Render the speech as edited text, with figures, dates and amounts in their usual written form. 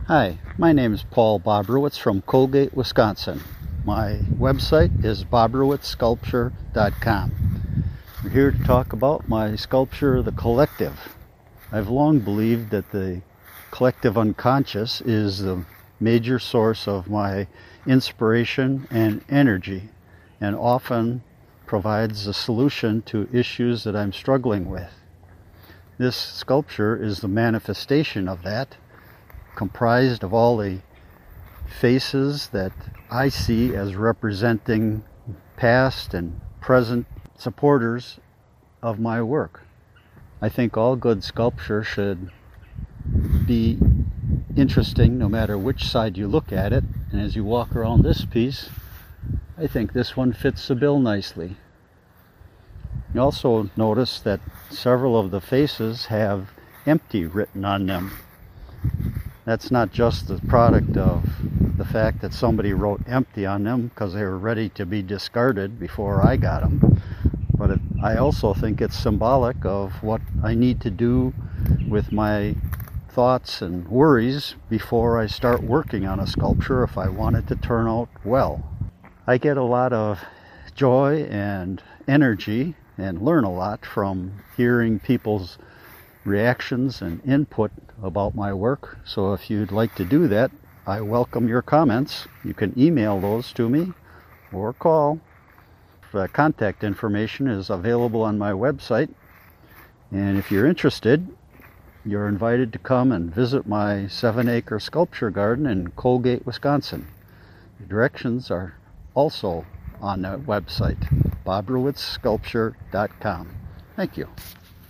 Hi, my name is Paul Bobrowitz from Colgate, Wisconsin. My website is bobrowitzsculpture.com. We're here to talk about my sculpture, The Collective. I've long believed that the collective unconscious is the major source of my inspiration and energy, and often provides a solution to issues that I'm struggling with. This sculpture is the manifestation of that, comprised of all the faces that I see as representing past and present supporters of my work. I think all good sculpture should be interesting no matter which side you look at it, and as you walk around this piece, I think this one fits the bill nicely. You also notice that several of the faces have empty written on them. That's not just the product of the fact that somebody wrote empty on them because they were ready to be discarded before I got them, but I also think it's symbolic of what I need to do with my thoughts and worries before I start working on a sculpture if I want it to turn out well. I get a lot of joy and energy and learn a lot from hearing people's reactions and input about my work. So if you'd like to do that, I welcome your comments. You can email those to me or call. The contact information is available on my website. And if you're interested, you're invited to come and visit my 7-acre sculpture garden in Colgate, Wisconsin. The directions are also on that website, bobrowitzsculpture.com. Thank you.